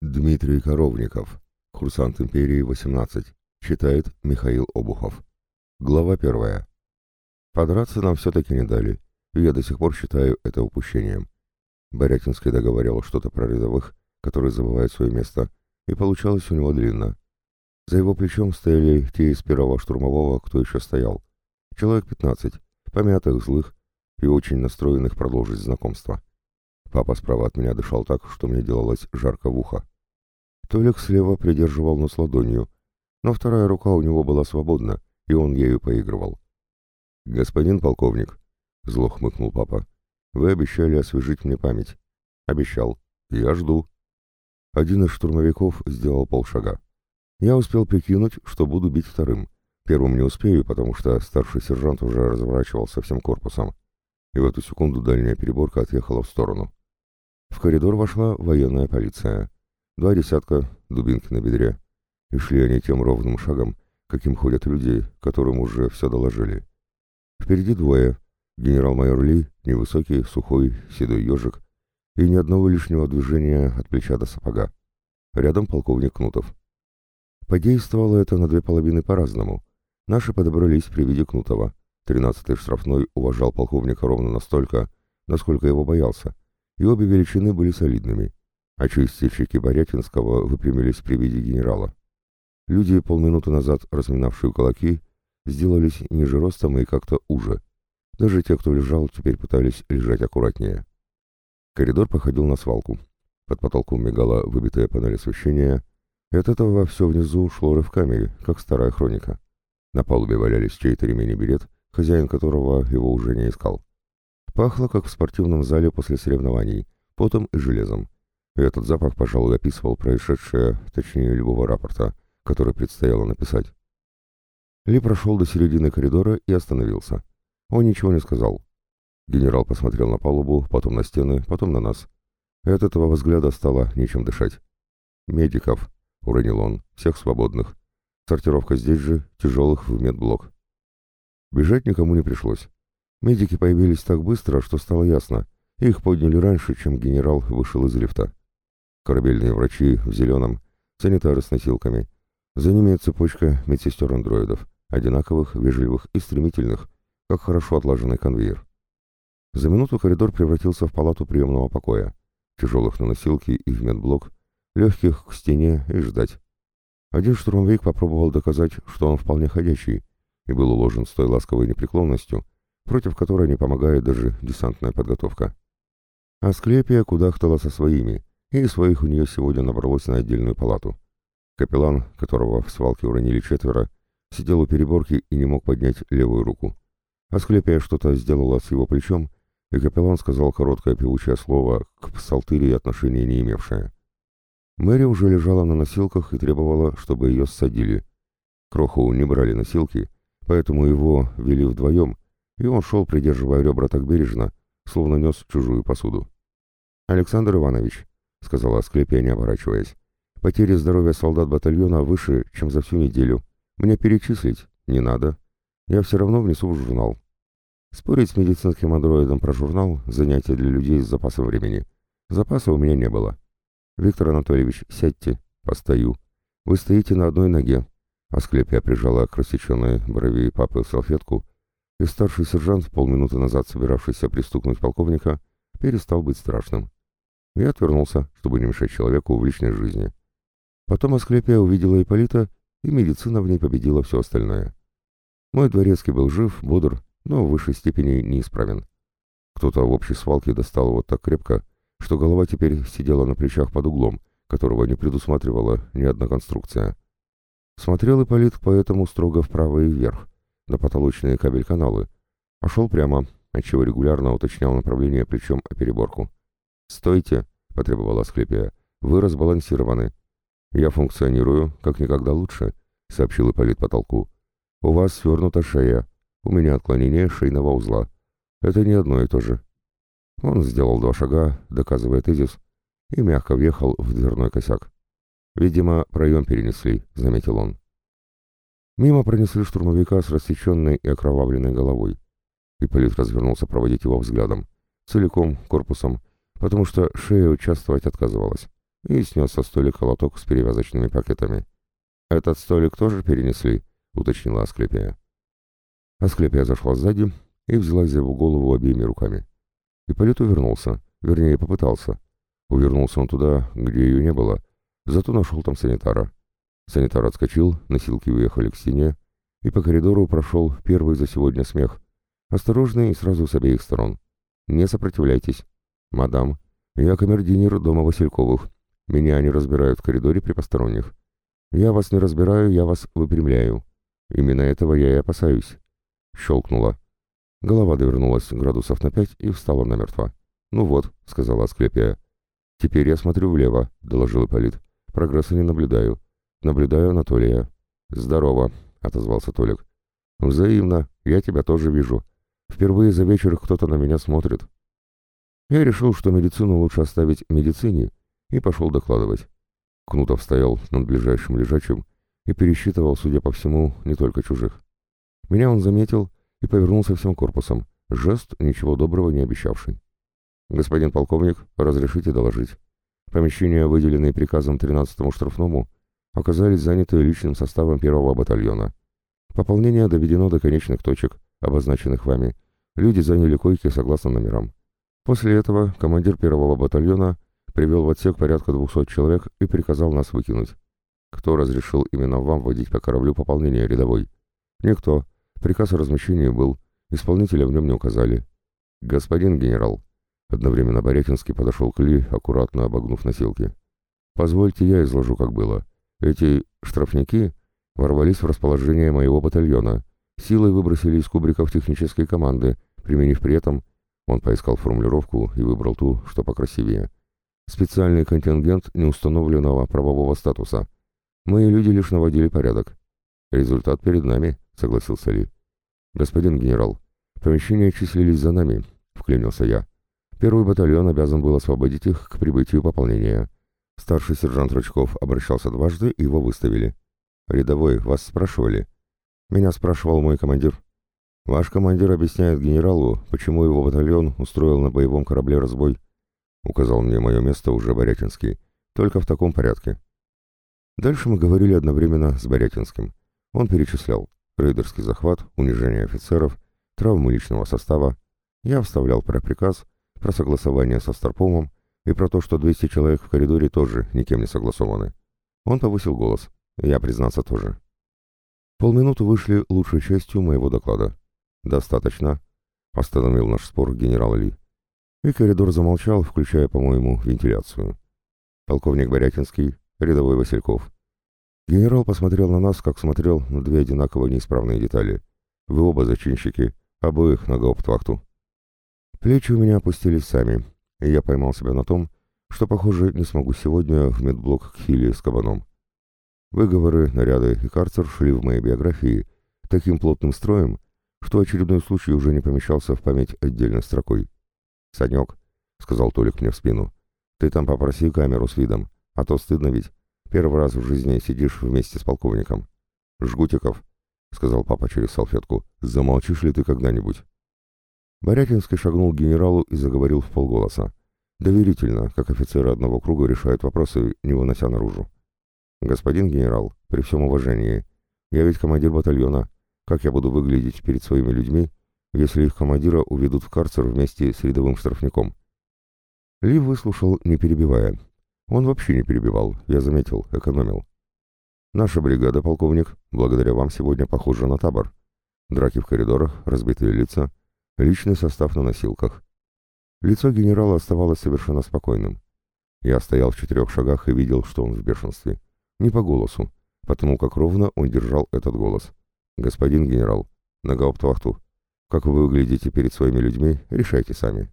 Дмитрий Коровников, курсант империи 18, читает Михаил Обухов. Глава 1. Подраться нам все-таки не дали, и я до сих пор считаю это упущением. Борятинский договаривал что-то про рядовых, которые забывают свое место, и получалось у него длинно. За его плечом стояли те из первого штурмового, кто еще стоял. Человек 15, помятых, злых и очень настроенных продолжить знакомство. Папа справа от меня дышал так, что мне делалось жарко в ухо. Толик слева придерживал нос ладонью, но вторая рука у него была свободна, и он ею поигрывал. «Господин полковник», — зло хмыкнул папа, — «вы обещали освежить мне память». «Обещал. Я жду». Один из штурмовиков сделал полшага. Я успел прикинуть, что буду бить вторым. Первым не успею, потому что старший сержант уже разворачивался всем корпусом. И в эту секунду дальняя переборка отъехала в сторону. В коридор вошла военная полиция. 2 десятка, дубинки на бедре. И шли они тем ровным шагом, каким ходят люди, которым уже все доложили. Впереди 2. Генерал-майор Ли, невысокий, сухой, седой ежик, и ни одного лишнего движения от плеча до сапога. Рядом полковник Кнутов. Подействовало это на 2 половины по-разному. Наши подобрались при виде Кнутова. 13-й штрафной уважал полковника ровно настолько, насколько его боялся, и обе величины были солидными, а чистильщики Борятинского выпрямились при виде генерала. Люди, полминуты назад разминавшие кулаки, сделались ниже ростом и как-то уже. Даже те, кто лежал, теперь пытались лежать аккуратнее. Коридор походил на свалку. Под потолком мигала выбитая панель освещения, и от этого все внизу шло рывками, как старая хроника. На палубе валялись чей-то ремень и берет, хозяин которого его уже не искал. Пахло, как в спортивном зале после соревнований, потом и железом. И этот запах, пожалуй, описывал происшедшее, точнее, любого рапорта, который предстояло написать. Ли прошел до середины коридора и остановился. Он ничего не сказал. Генерал посмотрел на палубу, потом на стены, потом на нас. И от этого взгляда стало нечем дышать. «Медиков», — уронил он, — «всех свободных. Сортировка здесь же, тяжелых в медблок». Бежать никому не пришлось. Медики появились так быстро, что стало ясно. Их подняли раньше, чем генерал вышел из лифта. Корабельные врачи в зеленом, санитары с носилками. За ними цепочка медсестер-андроидов, одинаковых, вежливых и стремительных, как хорошо отлаженный конвейер. За минуту коридор превратился в палату приемного покоя. Тяжелых на носилки и в медблок, легких к стене и ждать. Один штурмовик попробовал доказать, что он вполне ходячий, и был уложен с той ласковой непреклонностью, против которой не помогает даже десантная подготовка. Асклепия кудахтала со своими, и своих у нее сегодня набралось на отдельную палату. Капеллан, которого в свалке уронили 4, сидел у переборки и не мог поднять левую руку. Асклепия что-то сделала с его плечом, и капеллан сказал короткое певучее слово, к псалтыри отношения не имевшее. Мэри уже лежала на носилках и требовала, чтобы ее ссадили. Кроху не брали носилки, поэтому его вели вдвоем, и он шел, придерживая ребра так бережно, словно нес чужую посуду. «Александр Иванович», — сказала Асклепия, не оборачиваясь, — «потери здоровья солдат батальона выше, чем за всю неделю. Мне перечислить не надо. Я все равно внесу в журнал». Спорить с медицинским андроидом про журнал — занятие для людей с запасом времени. Запаса у меня не было. «Виктор Анатольевич, сядьте. Постою. Вы стоите на одной ноге». Асклепия прижала к рассеченной брови папы салфетку, и старший сержант, полминуты назад собиравшийся пристукнуть полковника, перестал быть страшным. Я отвернулся, чтобы не мешать человеку в личной жизни. Потом Асклепия увидела Ипполита, и медицина в ней победила все остальное. Мой дворецкий был жив, бодр, но в высшей степени неисправен. Кто-то в общей свалке достал его так крепко, что голова теперь сидела на плечах под углом, которого не предусматривала ни одна конструкция. Смотрел Ипполит поэтому строго вправо и вверх, на потолочные кабель-каналы, а шел прямо, отчего регулярно уточнял направление плечом о переборку. «Стойте!» — потребовала Асклепия. «Вы разбалансированы». «Я функционирую, как никогда лучше», — сообщил Ипполит потолку. «У вас свернута шея, у меня отклонение шейного узла. Это не одно и то же». Он сделал 2 шага, доказывая тезис, и мягко въехал в дверной косяк. «Видимо, проем перенесли», — заметил он. Мимо пронесли штурмовика с рассеченной и окровавленной головой. Ипполит развернулся проводить его взглядом, целиком, корпусом, потому что шея участвовать отказывалась. и снес со столика лоток с перевязочными пакетами. «Этот столик тоже перенесли?» — уточнила Асклепия. Асклепия зашла сзади и взялась за его голову обеими руками. Ипполит увернулся, вернее, попытался. Увернулся он туда, где ее не было, зато нашел там санитара. Санитар отскочил, носилки уехали к стене, и по коридору прошел первый за сегодня смех. Осторожный и сразу с обеих сторон. «Не сопротивляйтесь. Мадам, я камердинер дома Васильковых. Меня не разбирают в коридоре при посторонних. Я вас не разбираю, я вас выпрямляю. Именно этого я и опасаюсь». Щелкнула. Голова довернулась градусов на 5 и встала намертво. «Ну вот», — сказала Асклепия. «Теперь я смотрю влево», — доложил Ипполит. «Прогресса не наблюдаю. Наблюдаю Анатолия». «Здорово», — отозвался Толик. «Взаимно. Я тебя тоже вижу. Впервые за вечер кто-то на меня смотрит». Я решил, что медицину лучше оставить медицине, и пошел докладывать. Кнутов стоял над ближайшим лежачим и пересчитывал, судя по всему, не только чужих. Меня он заметил и повернулся всем корпусом, жест, ничего доброго не обещавший. «Господин полковник, разрешите доложить. Помещения, выделенные приказом 13-му штрафному, оказались заняты личным составом 1-го батальона. Пополнение доведено до конечных точек, обозначенных вами. Люди заняли койки согласно номерам. После этого командир 1-го батальона привел в отсек порядка 200 человек и приказал нас выкинуть. Кто разрешил именно вам вводить по кораблю пополнение рядовой? Никто. Приказ о размещении был. Исполнителя в нем не указали. Господин генерал. Одновременно Борятинский подошел к Ли, аккуратно обогнув носилки. Позвольте я изложу, как было. Эти штрафники ворвались в расположение моего батальона, силой выбросили из кубриков технической команды, применив при этом, он поискал формулировку и выбрал ту, что покрасивее, специальный контингент неустановленного правового статуса. Мои люди лишь наводили порядок. Результат перед нами, согласился Ли. Господин генерал, помещения числились за нами, вклинился я. 1-й батальон обязан был освободить их к прибытию пополнения. Старший сержант Рычков обращался дважды, и его выставили. «Рядовой, вас спрашивали?» «Меня спрашивал мой командир». «Ваш командир объясняет генералу, почему его батальон устроил на боевом корабле разбой», — указал мне мое место уже Борятинский. «Только в таком порядке». Дальше мы говорили одновременно с Борятинским. Он перечислял рейдерский захват, унижение офицеров, травмы личного состава. Я вставлял про приказ, про согласование со Старпомом и про то, что 200 человек в коридоре тоже никем не согласованы. Он повысил голос. Я, признаться, тоже. Полминуты вышли лучшей частью моего доклада. «Достаточно», — остановил наш спор генерал Ли. И коридор замолчал, включая, по-моему, вентиляцию. Полковник Борятинский, рядовой Васильков. Генерал посмотрел на нас, как смотрел на 2 одинаково неисправные детали. Вы оба зачинщики, обоих на гауптвахту. Плечи у меня опустились сами, и я поймал себя на том, что, похоже, не смогу сегодня в медблок к Хиле с кабаном. Выговоры, наряды и карцер шли в моей биографии таким плотным строем, что очередной случай уже не помещался в память отдельной строкой. «Санек», — сказал Толик мне в спину, — «ты там попроси камеру с видом, а то стыдно ведь. Первый раз в жизни сидишь вместе с полковником». «Жгутиков», — сказал папа через салфетку, — «замолчишь ли ты когда-нибудь?» Борятинский шагнул к генералу и заговорил вполголоса. Доверительно, как офицеры одного круга решают вопросы, не вынося наружу. «Господин генерал, при всем уважении, я ведь командир батальона. Как я буду выглядеть перед своими людьми, если их командира уведут в карцер вместе с рядовым штрафником?» Ли выслушал, не перебивая. Он вообще не перебивал, я заметил, экономил. «Наша бригада, полковник, благодаря вам сегодня похожа на табор. Драки в коридорах, разбитые лица, личный состав на носилках». Лицо генерала оставалось совершенно спокойным. Я стоял в 4 шагах и видел, что он в бешенстве. Не по голосу, потому как ровно он держал этот голос. «Господин генерал, на гауптвахту. Как вы выглядите перед своими людьми, решайте сами».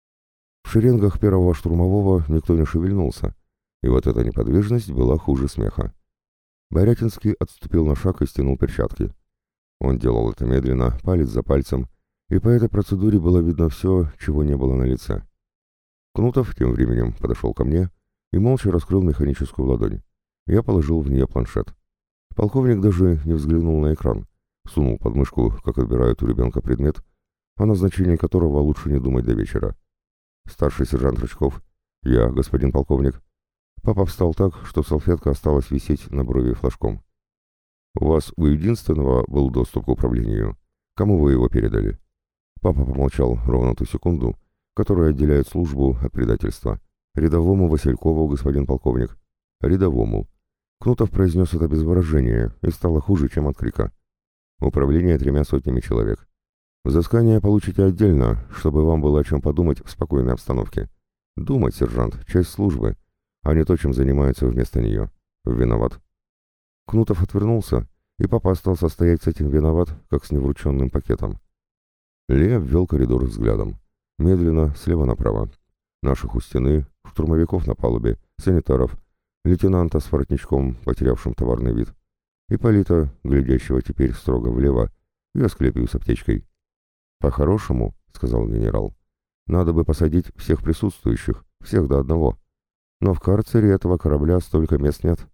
В шеренгах 1-го штурмового никто не шевельнулся, и вот эта неподвижность была хуже смеха. Борятинский отступил на шаг и стянул перчатки. Он делал это медленно, палец за пальцем, и по этой процедуре было видно все, чего не было на лице. Кнутов тем временем подошел ко мне и молча раскрыл механическую ладонь. Я положил в нее планшет. Полковник даже не взглянул на экран, сунул под мышку, как отбирают у ребенка предмет, о назначении которого лучше не думать до вечера. «Старший сержант Рычков. Я, господин полковник». Папа встал так, что салфетка осталась висеть на брови флажком. «У вас у единственного был доступ к управлению. Кому вы его передали?» Папа помолчал ровно ту секунду, которая отделяет службу от предательства. «Рядовому Василькову, господин полковник». «Рядовому». Кнутов произнес это без выражения, и стало хуже, чем от крика. «Управление 300 человек. Взыскание получите отдельно, чтобы вам было о чем подумать в спокойной обстановке. Думать, сержант, часть службы, а не то, чем занимаются вместо нее. Виноват». Кнутов отвернулся, и папа остался стоять с этим виноват, как с неврученным пакетом. Ли обвел коридор взглядом. Медленно, слева направо. Наших у стены, штурмовиков на палубе, санитаров, лейтенанта с воротничком, потерявшим товарный вид, Ипполита, глядящего теперь строго влево, и Асклепию с аптечкой. «По-хорошему, — сказал генерал, — надо бы посадить всех присутствующих, всех до одного. Но в карцере этого корабля столько мест нет.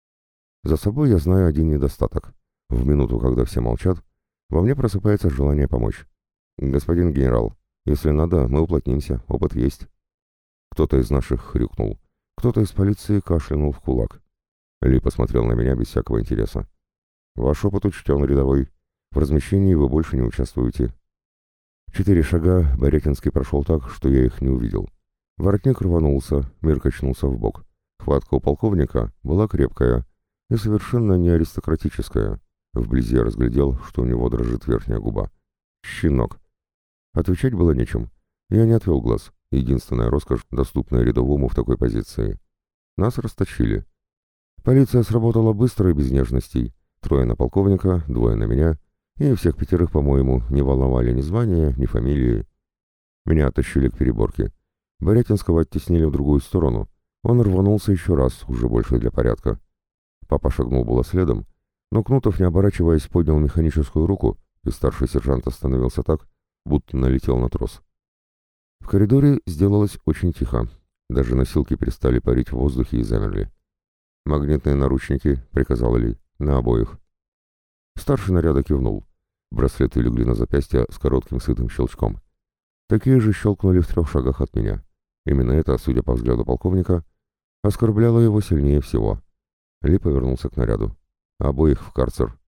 За собой я знаю один недостаток. В минуту, когда все молчат, во мне просыпается желание помочь. Господин генерал, если надо, мы уплотнимся, опыт есть». Кто-то из наших хрюкнул, кто-то из полиции кашлянул в кулак. Ли посмотрел на меня без всякого интереса. «Ваш опыт учтен, рядовой. В размещении вы больше не участвуете». 4 шага Борятинский прошел так, что я их не увидел. Воротник рванулся, мир качнулся вбок. Хватка у полковника была крепкая и совершенно не аристократическая. Вблизи я разглядел, что у него дрожит верхняя губа. «Щенок». Отвечать было нечем. Я не отвел глаз. Единственная роскошь, доступная рядовому в такой позиции. Нас расточили. Полиция сработала быстро и без нежностей. 3 на полковника, 2 на меня, и всех 5, по-моему, не волновали ни звания, ни фамилии. Меня оттащили к переборке. Борятинского оттеснили в другую сторону. Он рванулся еще раз, уже больше для порядка. Папа шагнул было следом, но Кнутов, не оборачиваясь, поднял механическую руку, и старший сержант остановился так, будто налетел на трос. В коридоре сделалось очень тихо. Даже носилки перестали парить в воздухе и замерли. «Магнитные наручники», — приказал Ли, — «на обоих». Старший наряда кивнул. Браслеты легли на запястье с коротким сытым щелчком. Такие же щелкнули в 3 шагах от меня. Именно это, судя по взгляду полковника, оскорбляло его сильнее всего. Ли повернулся к наряду. «Обоих в карцер».